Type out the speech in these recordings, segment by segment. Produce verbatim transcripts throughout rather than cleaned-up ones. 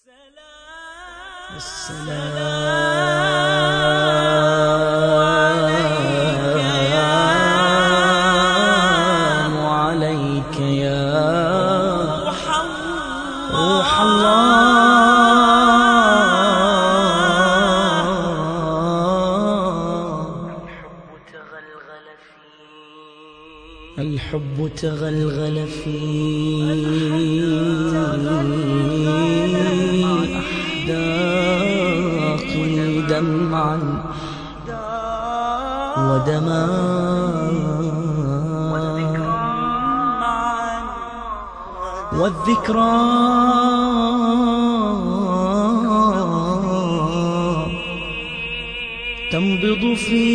السلام عليك يا روح الله. الحب تغلغل في أحداقي دمعا ودما، والذكرى تنبض في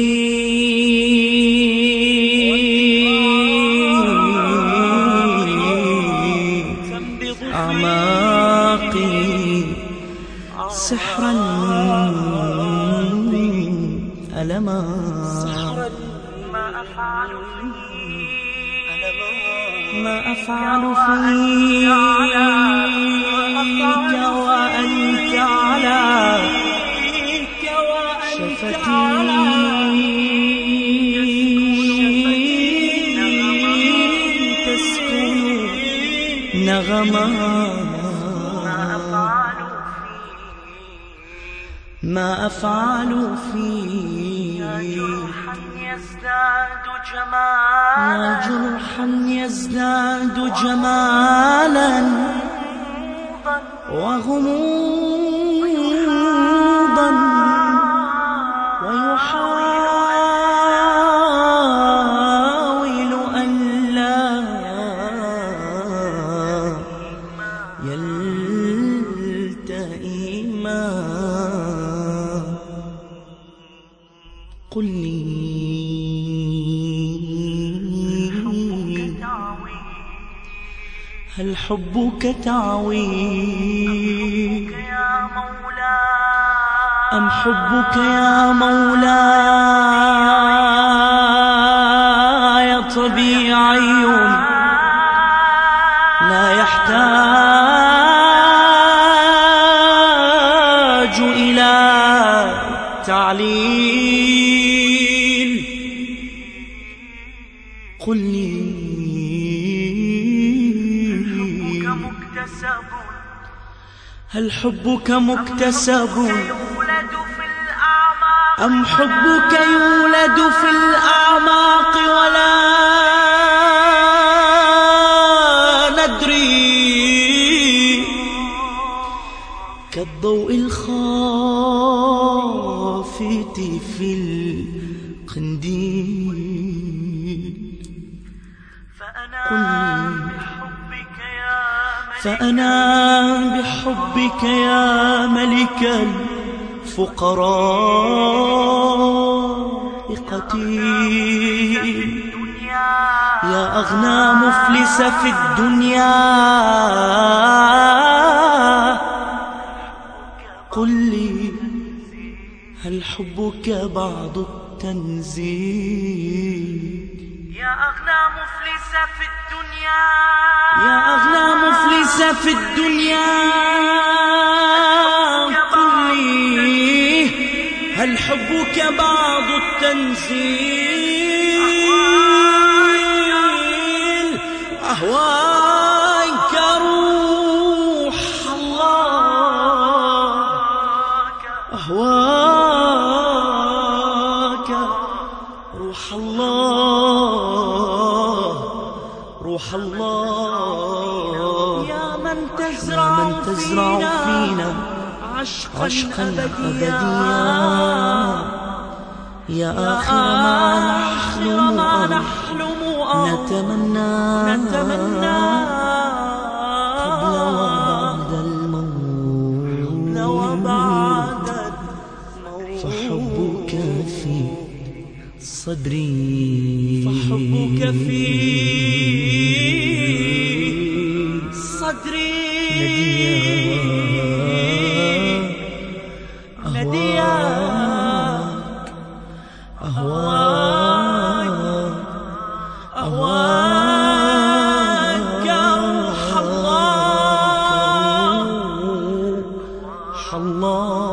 أعماقي سحرا ألما. ما أفعل فيك وأنت على شفتي تسكن نغما. ما أفعل فيك يا جرحا يزداد جمالا، يا جرحا يزداد جمالا وغموضا ويحاول أن لا يلتئما. قل لي هل حبك تعوي أم حبك يا مولاي طبيعي لا يحتاج إلى تعليل؟ قل لي هل حبك مكتسب أم حبك يولد في الأعماق ولا ندري؟ كالضوء الخافت في القنديل. فأنا بحبك يا ملك الفقراء قتيل، يا أغنى مفلس في الدنيا. قل لي هل حبك بعض التنزيل؟ يا أغنى مفلس في الدنيا، يا أغنى مفلس في الدنيا. قل لي هل حبك بعض التنزيل؟ أهواك روح الله، أهواك روح الله، روح الله. يا من تزرع, من تزرع فينا عشقا, عشقا أبديا، يا آخر ما نحلم أو نتمنى قبل وبعد الموت. فحبك في صدري، فحبك في صدري ندياك أهواك أهواك روح الله. الله.